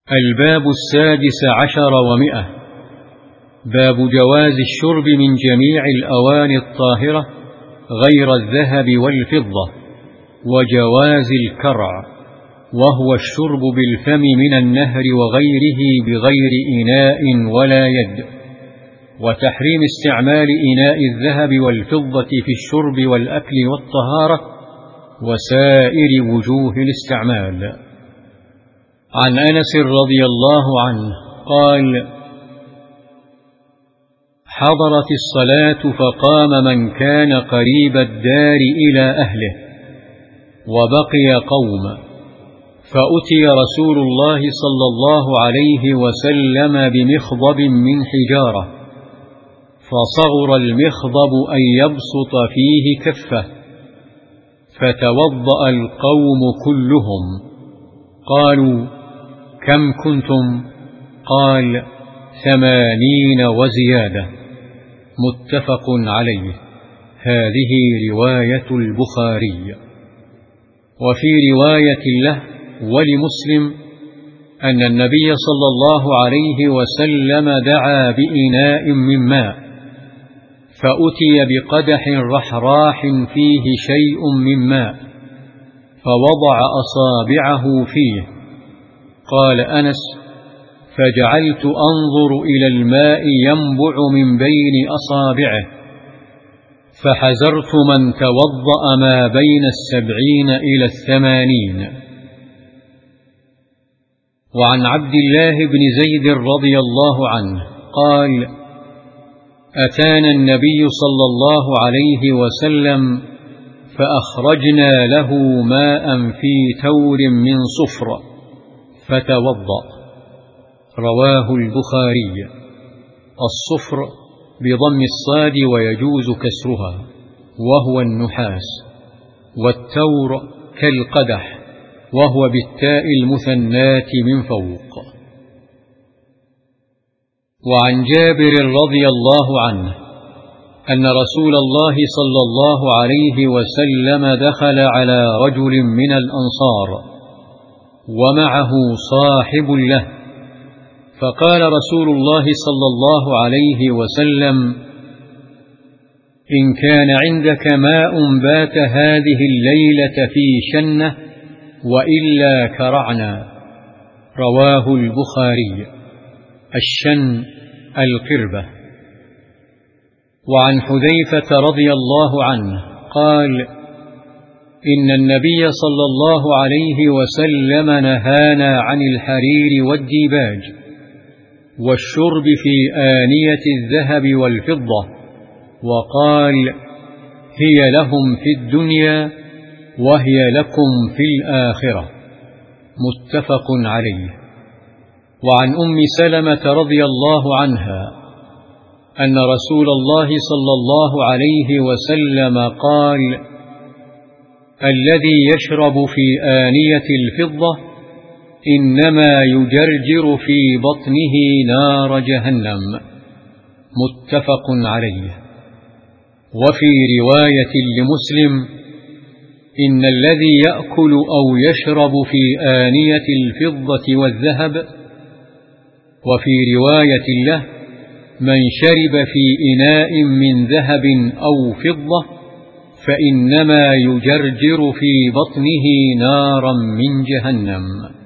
الباب 16 و100. باب جواز الشرب من جميع الأواني الطاهرة غير الذهب والفضة، وجواز الكرع، وهو الشرب بالفم من النهر وغيره بغير إناء ولا يد، وتحريم استعمال إناء الذهب والفضة في الشرب والأكل والطهارة وسائر وجوه الاستعمال. عن أنس رضي الله عنه قال: حضرت الصلاة فقام من كان قريب الدار إلى أهله، وبقي قوم، فأتي رسول الله صلى الله عليه وسلم بمخضب من حجارة، فصغر المخضب أن يبسط فيه كفه، فتوضأ القوم كلهم. قالوا: كم كنتم؟ قال: 80 وزيادة. متفق عليه. هذه رواية البخاري. وفي رواية له ولمسلم أن النبي صلى الله عليه وسلم دعا بإناء من ماء، فأتي بقدح رحراح فيه شيء من ماء، فوضع أصابعه فيه. قال أنس: فجعلت أنظر إلى الماء ينبع من بين أصابعه، فحذرت من توضأ ما بين 70 إلى 80. وعن عبد الله بن زيد رضي الله عنه قال: أتانا النبي صلى الله عليه وسلم فأخرجنا له ماء في تور من صفر فتوضأ. رواه البخاري. الصفر بضم الصاد ويجوز كسرها، وهو النحاس، والتور كالقدح، وهو بالتاء المثناة من فوق. وعن جابر رضي الله عنه أن رسول الله صلى الله عليه وسلم دخل على رجل من الأنصار ومعه صاحب له، فقال رسول الله صلى الله عليه وسلم: إن كان عندك ماء بات هذه الليلة في شنة، وإلا كرعنا. رواه البخاري. الشن القربة. وعن حذيفة رضي الله عنه قال: إن النبي صلى الله عليه وسلم نهانا عن الحرير والديباج والشرب في آنية الذهب والفضة، وقال: هي لهم في الدنيا وهي لكم في الآخرة. متفق عليه. وعن أم سلمة رضي الله عنها أن رسول الله صلى الله عليه وسلم قال: الذي يشرب في آنية الفضة إنما يجرجر في بطنه نار جهنم. متفق عليه. وفي رواية لمسلم: إن الذي يأكل أو يشرب في آنية الفضة والذهب. وفي رواية له: من شرب في إناء من ذهب أو فضة فإنما يجرجر في بطنه نارا من جهنم.